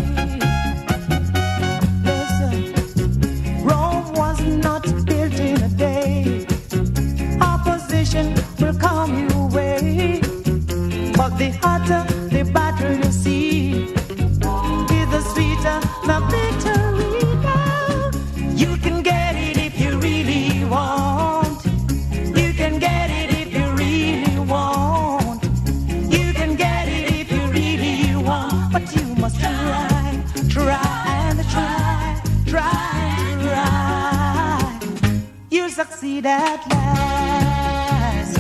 Listen, Rome was not built in a day. Opposition will come your way, but the hotter the battle you see, is the sweeter the victory now. You can get it if you really want. You can get it if you really want. You can get it if you really want. But you must try, try and try, try, try. You'll succeed at last.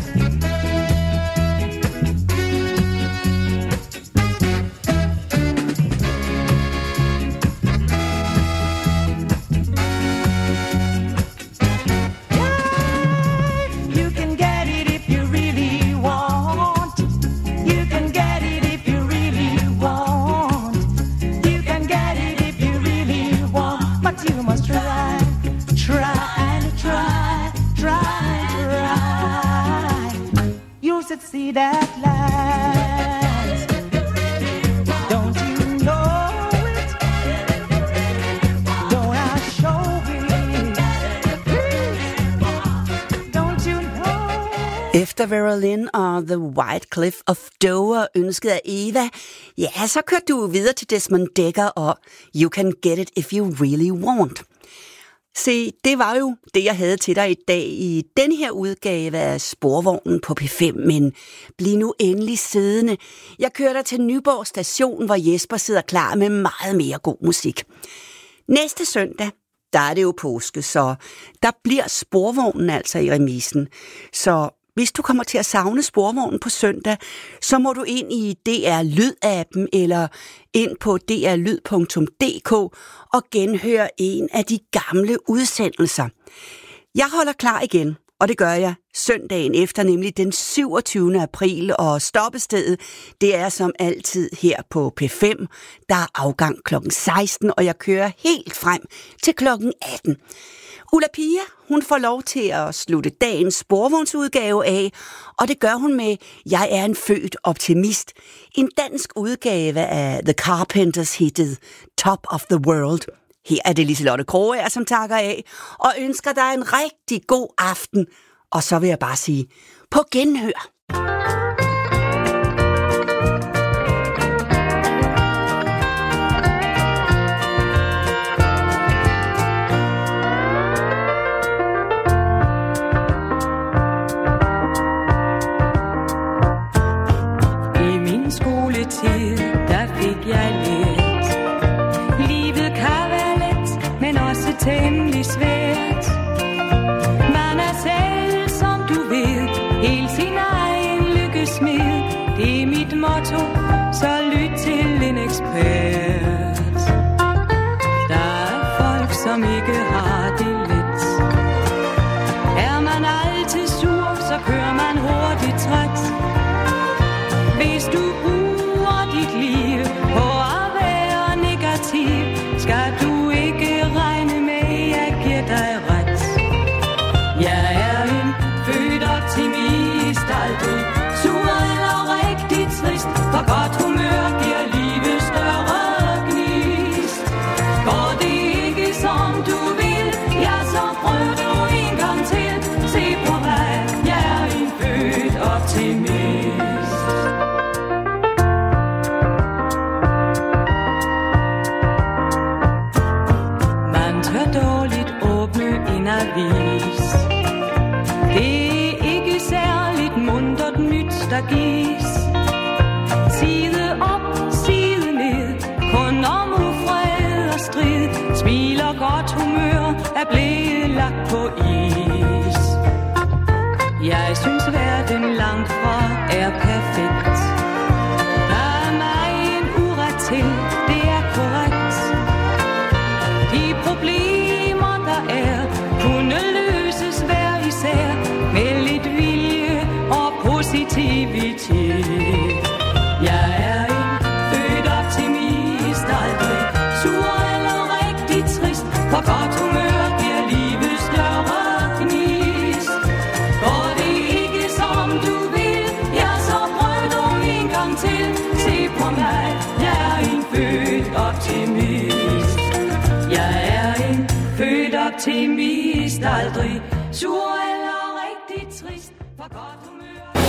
Succeed at last. Don't you know it? Don't I show it? Don't you know? Efter Vera Lynn og The White Cliff of Dover ønsket af Eva, ja, så kørte du videre til Desmond Dekker og You Can Get It If You Really Want. Se, det var jo det, jeg havde til dig i dag i den her udgave af Sporvognen på P fem, men bliv nu endelig siddende. Jeg kører dig til Nyborg station, hvor Jesper sidder klar med meget mere god musik. Næste søndag, der er det jo påske, så der bliver sporvognen altså i remisen. Så hvis du kommer til at savne sporvognen på søndag, så må du ind i D R Lyd-appen eller ind på d r lyd punktum d k og genhøre en af de gamle udsendelser. Jeg holder klar igen, og det gør jeg søndagen efter, nemlig den syvogtyvende april, og stoppestedet, det er som altid her på P fem. Der er afgang klokken seksten, og jeg kører helt frem til klokken atten. Ulla Pia, hun får lov til at slutte dagens sporvognsudgave af, og det gør hun med Jeg er en født optimist. En dansk udgave af The Carpenters hittet Top of the World. Her er det Liselotte Krogager, som takker af, og ønsker dig en rigtig god aften. Og så vil jeg bare sige, på genhør. I min skoletid, der fik jeg let. Livet kan være let, men også temmelig svært. Man er selv, som du ved, helt sin egen lykkesmed. Det er mit motto, så lyt til en ekspert. Der er folk, som ikke har det let. Er man altid sur, så kører man hurtigt træt. Hvis du bruger dit liv på at være negativ, skal du ikke regne med, jeg giver dig ret. Jeg er en født optimist, aldrig sur eller rigtig trist. For godt humør giver livet større gnist. Går det ikke som du vil, ja så prøv du en gang til. Se på mig, jeg er en født optimist. Man tør dårligt åbne en avis. Det er ikke særligt muntert nyt, der gives. Side op, side ned, kun om ufred og strid. Smil og godt humør er blevet lagt på is. Jeg synes verden langt fra er perfekt. Der er mig en uret til, det er korrekt. De problemer der er, kunne løses hver især med lidt vilje og positivitet. Jeg er en født optimist, aldrig sur eller rigtig trist. For godt humør giver livet større gnist. Går det ikke som du vil, ja så prøv du en gang til. Se på mig, jeg er en født optimist. Jeg er en født optimist, aldrig sur eller rigtig trist. For godt humør.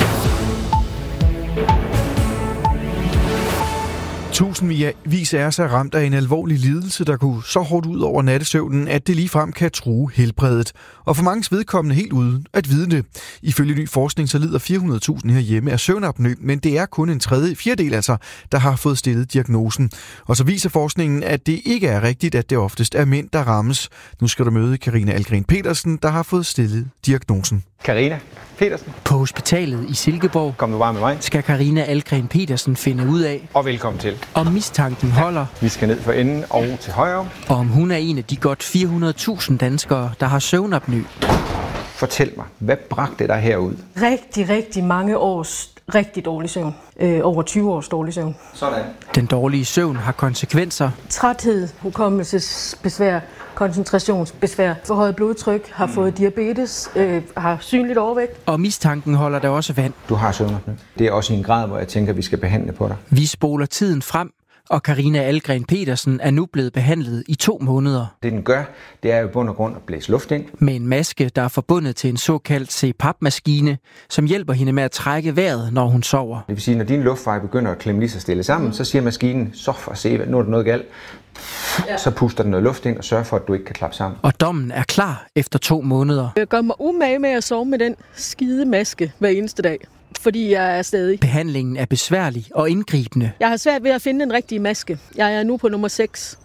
Tusindvis af os er ramt af en alvorlig lidelse, der kunne så hårdt ud over nattesøvnen, at det ligefrem kan true helbredet. Og for manges vedkommende helt uden at vide det. Ifølge ny forskning så lider fire hundrede tusind herhjemme af søvnapnø, men det er kun en tredje, fjerdedel altså, der har fået stillet diagnosen. Og så viser forskningen, at det ikke er rigtigt, at det oftest er mænd, der rammes. Nu skal du møde Karina Ahlgren Petersen, der har fået stillet diagnosen. Karina Petersen. På hospitalet i Silkeborg Kom du bare med mig. skal Karina Ahlgren Petersen finde ud af, Og velkommen til. om mistanken holder, Vi skal ned for enden og til højre. og om hun er en af de godt fire hundrede tusind danskere, der har søvnapnø. Fortæl mig, hvad bragte dig herud? Rigtig, rigtig mange års rigtig dårlig søvn. Øh, over tyve års dårlig søvn. Sådan. Den dårlige søvn har konsekvenser. Træthed, hukommelsesbesvær, koncentrationsbesvær, forhøjet blodtryk, har fået diabetes, øh, har synligt overvægt. Og mistanken holder der også vand. Du har søvnapnø. Det er også i en grad, hvor jeg tænker, at vi skal behandle på dig. Vi spoler tiden frem, og Karina Ahlgren Petersen er nu blevet behandlet i to måneder. Det den gør, det er jo i bund og grund at blæse luft ind. Med en maske, der er forbundet til en såkaldt C PAP-maskine, som hjælper hende med at trække vejret, når hun sover. Det vil sige, når din luftveje begynder at klemme lige så stille sammen, så siger maskinen, så for at se, nu er der noget galt. Så puster den noget luft ind og sørger for, at du ikke kan klappe sammen. Og dommen er klar efter to måneder. Jeg gør mig umage med at sove med den skide maske hver eneste dag, fordi jeg er stadig. Behandlingen er besværlig og indgribende. Jeg har svært ved at finde den rigtige maske. Jeg er nu på nummer seks.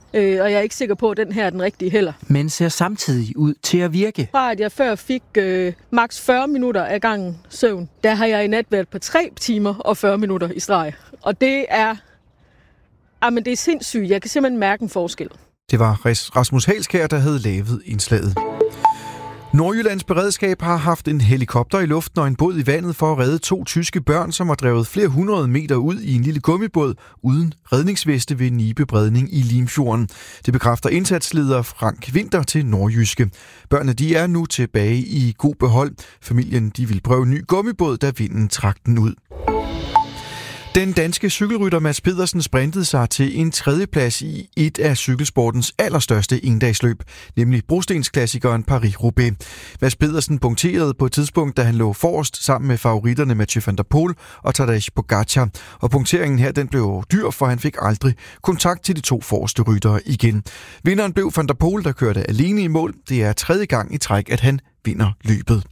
Øh, og jeg er ikke sikker på, at den her er den rigtige heller. Men ser samtidig ud til at virke. Fra at jeg før fik øh, maks fyrre minutter af gangen søvn, der har jeg i nat været på tre timer og fyrre minutter i streg. Og det er, jamen det er sindssygt. Jeg kan simpelthen mærke en forskel. Det var Rasmus Halskær, der havde lavet indslaget. Nordjyllands beredskab har haft en helikopter i luften og en båd i vandet for at redde to tyske børn, som var drevet flere hundrede meter ud i en lille gummibåd uden redningsveste ved Nibe Bredning i Limfjorden. Det bekræfter indsatsleder Frank Winter til Nordjyske. Børnene de er nu tilbage i god behold. Familien de vil prøve en ny gummibåd, da vinden trak den ud. Den danske cykelrytter Mads Pedersen sprintede sig til en tredjeplads i et af cykelsportens allerstørste endagsløb, nemlig brostensklassikeren Paris-Roubaix. Mads Pedersen punkterede på et tidspunkt, da han lå forrest sammen med favoritterne Mathieu van der Poel og Tadej Pogacar. Og punkteringen her den blev dyr, for han fik aldrig kontakt til de to forreste ryttere igen. Vinderen blev van der Poel, der kørte alene i mål. Det er tredje gang i træk, at han vinder løbet.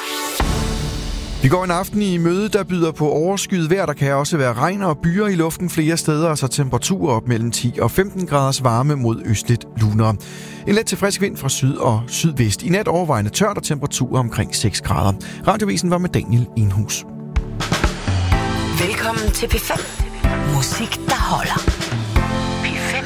Vi går en aften i møde, der byder på overskyet vejr. Der kan også være regn og byer i luften flere steder, og så temperaturer op mellem ti og femten graders varme mod østligt lunere. En let til frisk vind fra syd og sydvest. I nat overvejende tørt og temperaturer omkring seks grader. Radiovisen var med Daniel Enhus. Velkommen til P fem. Musik, der holder. P fem.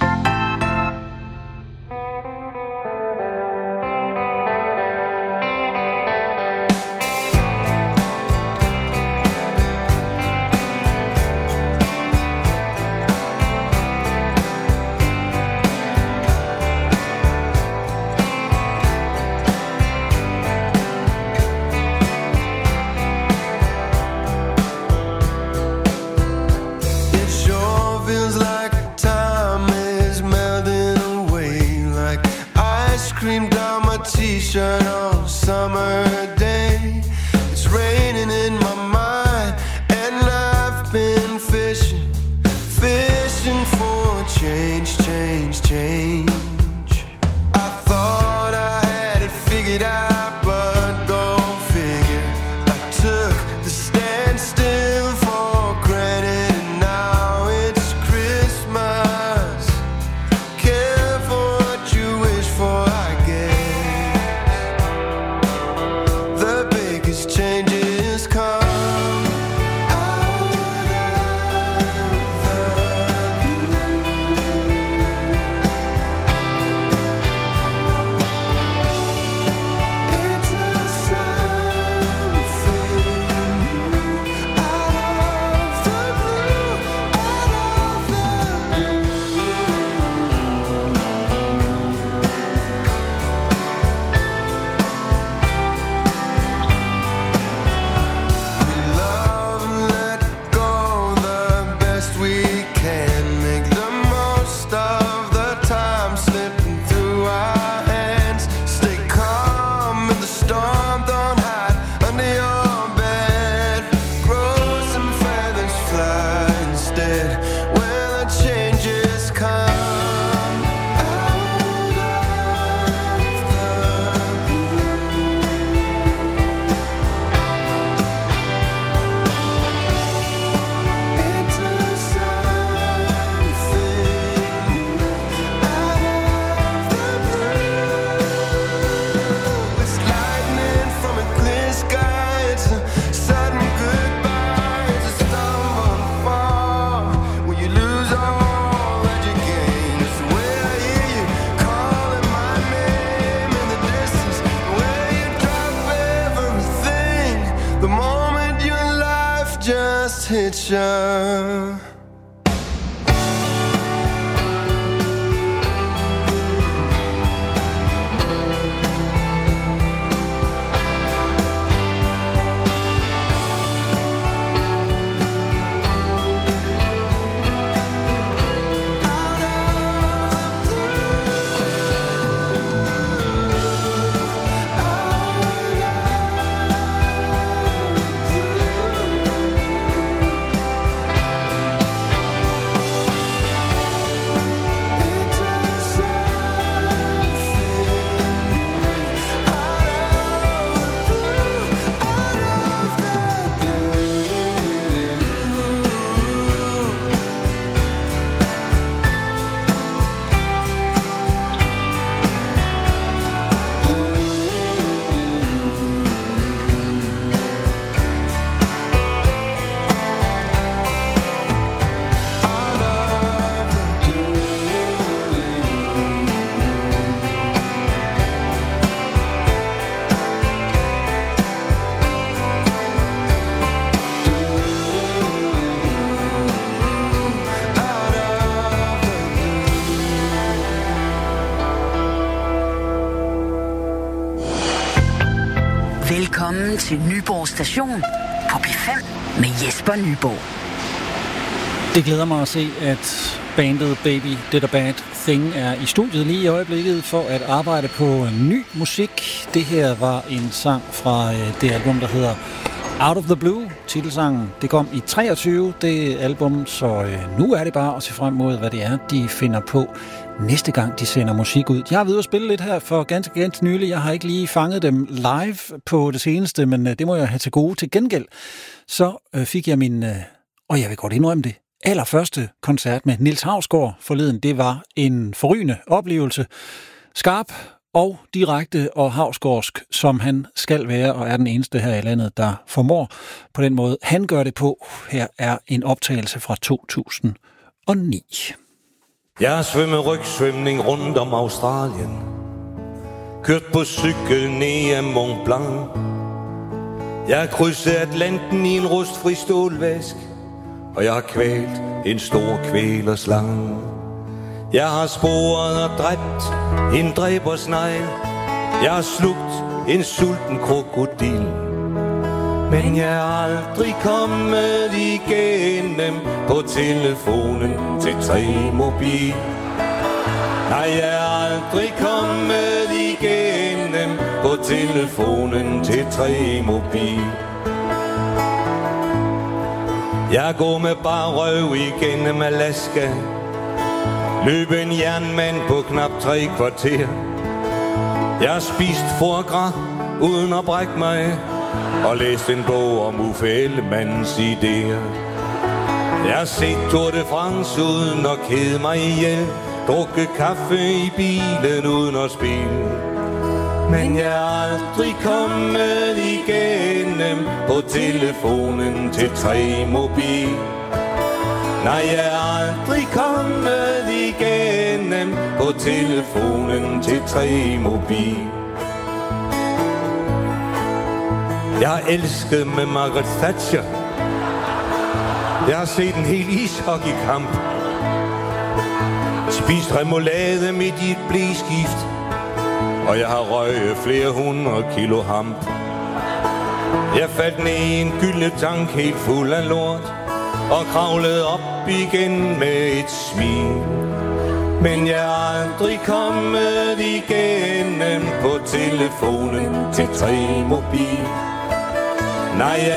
T-shirt on a summer day. It's raining in my mind, and I've been fishing, fishing for change, change, change. I thought I had it figured out, but go figure. I took the stand still for granted, and now it's Christmas. Careful what you wish for, I guess. Changes come out of the blue. It's a something out of the blue, out of the blue. Hits ya. Velkommen til Nyborg Station på P fem med Jesper Nyborg. Det glæder mig at se, at bandet Baby Did a Bad Thing er i studiet lige i øjeblikket for at arbejde på ny musik. Det her var en sang fra det album, der hedder Out of the Blue. Titelsangen, det kom i treogtyve, det album, så nu er det bare at se frem mod, hvad det er, de finder på næste gang, de sender musik ud. Jeg har været ude at spille lidt her for ganske, ganske nylig. Jeg har ikke lige fanget dem live på det seneste, men det må jeg have til gode. Til gengæld, så fik jeg min, og jeg vil godt indrømme det, allerførste koncert med Niels Hausgaard forleden. Det var en forrygende oplevelse. Skarp og direkte og hausgaardsk, som han skal være, og er den eneste her i landet, der formår på den måde. Han gør det på. Her er en optagelse fra to tusind og ni. Jeg har svømmet rygsvømning rundt om Australien. Kørt på cykel ned ad Mont Blanc. Jeg har krydset Atlanten i en rustfri stålvask. Og jeg har kvalt en stor kvælerslange. Jeg har sporet og dræbt en dræbersnegl. Jeg har slugt en sulten krokodil. Men jeg er aldrig kommet igennem på telefonen til T-Mobile. Nej, jeg er aldrig kommet igennem på telefonen til T-Mobile. Jeg går med bare røv igennem Alaska. Løb en jernmand på knap tre kvarter. Jeg har spist foie gras uden at brække mig. Og læst en bog om Uffe Ellemans idéer. Jeg har set Tour de France uden at kede mig ihjel. Drukket kaffe i bilen uden at spille. Men jeg er aldrig kommet igennem på telefonen til T-Mobile. Nej, jeg er aldrig kommet igennem på telefonen til T-Mobile. Jeg har elsket med Margaret Thatcher. Jeg har set en hel ishockeykamp. Spist remoulade midt i et blæskift. Og jeg har røget flere hundrede kilo hamp. Jeg faldt ned i en gyldetank helt fuld af lort. Og kravlede op igen med et smil. Men jeg er aldrig kommet igennem på telefonen til T-Mobile. Nej, jeg